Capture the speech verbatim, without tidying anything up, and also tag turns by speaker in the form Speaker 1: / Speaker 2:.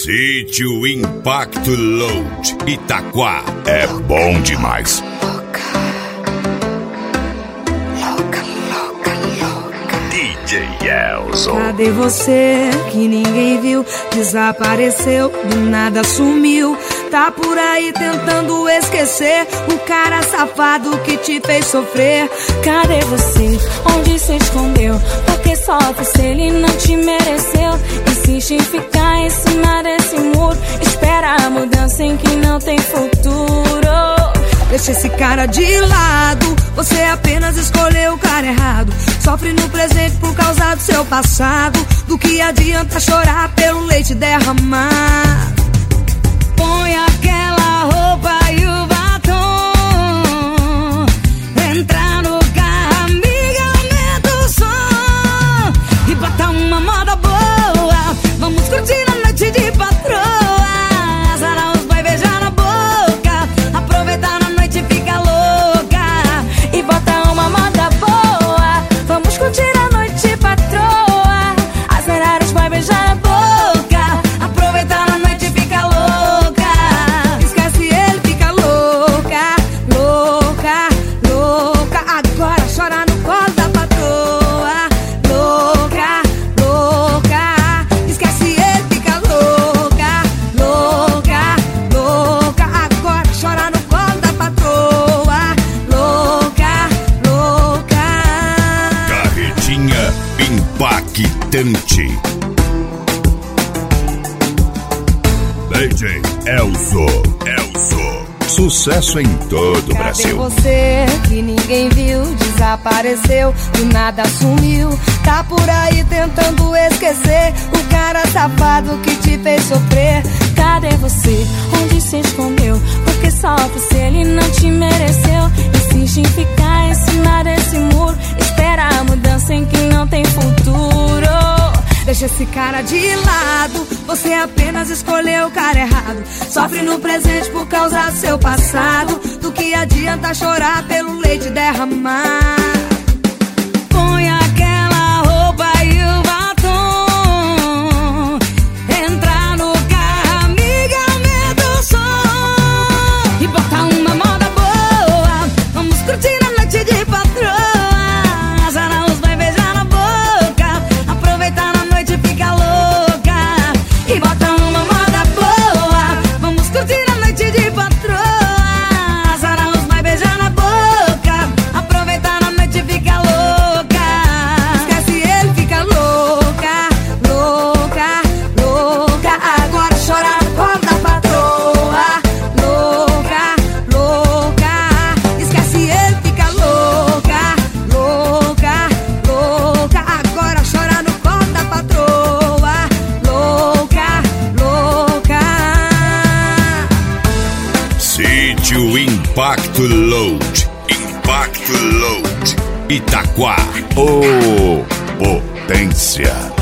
Speaker 1: Sítio Impacto Load, Itaquá. É bom demais.
Speaker 2: Louca, louca, louca.
Speaker 1: D J Elzo.
Speaker 2: Cadê você que ninguém viu? Desapareceu, do nada sumiu. Tá por aí tentando esquecer o cara safado que te fez sofrer.
Speaker 3: Cadê você? Onde se escondeu? Porque sofre se ele não te mereceu. Insiste em ficar em cima desse muro. Espera a mudança em que não tem futuro.
Speaker 2: Deixa esse cara de lado, você apenas escolheu o cara errado. Sofre no presente por causa do seu passado. Do que adianta chorar pelo leite derramar?
Speaker 3: Põe aquela roupa e o batom. Entra no carro, amiga, aumenta o som. E bota uma moda boa. Vamos curtir a noite de patroa. Azar os vai beijar na boca. Aproveitar na noite e fica louca. E bota uma moda boa. Vamos curtir a noite de patroa. Azar os vai beijar na boca. Aproveitar na noite e fica louca.
Speaker 1: Impactante. D J Elzo. Elzo. Sucesso em todo o Brasil.
Speaker 2: Cadê você que ninguém viu? Desapareceu, do nada sumiu. Tá por aí tentando esquecer o cara safado que te fez sofrer.
Speaker 3: Cadê você? Onde se escondeu? Porque sofre se ele não te mereceu. Insiste em ficar em cima desse muro. Espera a mudança em que não tem futuro.
Speaker 2: Deixa esse cara de lado, você apenas escolheu o cara errado. Sofre no presente por causa do seu passado. Do que adianta chorar pelo leite derramar?
Speaker 3: Põe aquela roupa e o batom. Entra no carro, amiga, aumenta o som. E bota uma moda boa. Vamos curtir a noite de patroa. Azar os vai beijar na boca. Aproveitar na noite e fica louca. E bota uma moda boa. Vamos curtir a noite de patroa. Azar os vai beijar na boca. Aproveitar na noite e fica louca.
Speaker 2: Esquece ele, fica louca, louca, louca. Agora chora no colo da patroa. Louca, louca. Esquece ele, fica louca, louca, louca. Agora chora no colo da patroa. Louca, louca.
Speaker 1: Sítio Impacto Load. Impacto Load. Itaquá. Ô, potência.